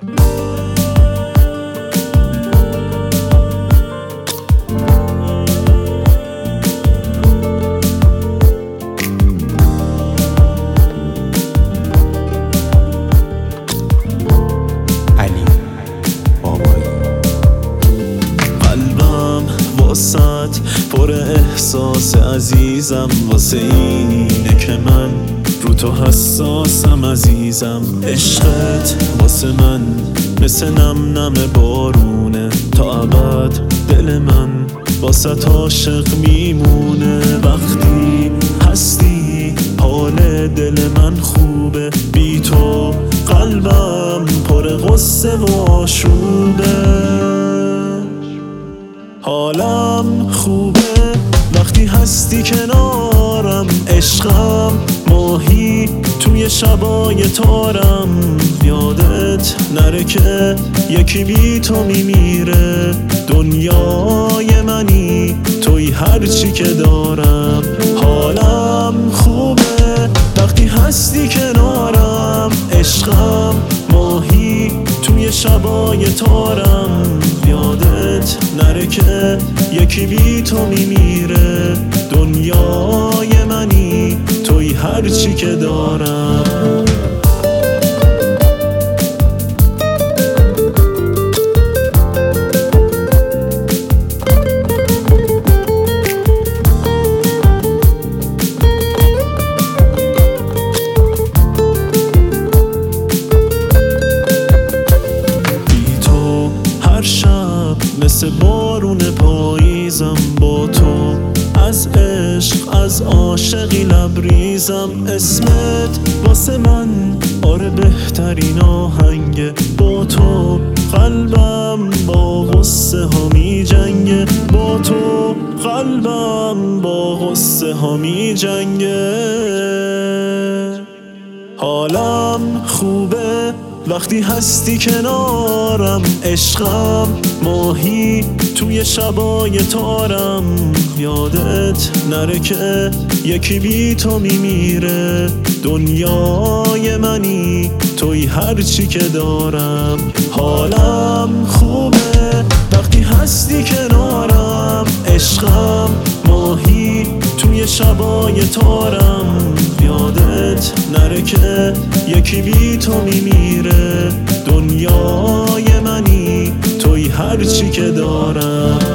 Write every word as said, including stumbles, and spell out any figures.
واسط پر احساس عزیزم، واسه اینه که من رو تو حساسم عزیزم. عشقت واسه من مثل نم نم بارونه، تا ابد دل من واسه عاشق میمونه. وقتی هستی حال دل من خوبه، بی تو قلبم پر غصه و آشوبه. حالم خوبه وقتی هستی کنارم، عشقم ماهی توی شبای تارم. یادت نره که یکی بی تو میمیره، دنیای منی توی هرچی که دارم. حالم خوبه وقتی هستی کنارم، عشقم ماهی توی شبای تارم. یادت نره که یکی بی تو میمیره، دنیای منی توی هرچی که دارم. مثل بارون پاییزم با تو، از عشق از عاشقی لبریزم. اسمت واسه من آره بهترین آهنگه، با تو قلبم با غصه ها می جنگه، با تو قلبم با غصه ها می جنگه. حالم خوبه وقتی هستی کنارم، عشقم ماهی توی شبای تارم. یادت نره که یکی بی تو میمیره، دنیای منی توی هرچی که دارم. حالم خوبه وقتی هستی کنارم، عشقم ماهی توی شبای تارم. یادت نره که یکی بی تو میمیره، دنیای منی توی هرچی که دارم.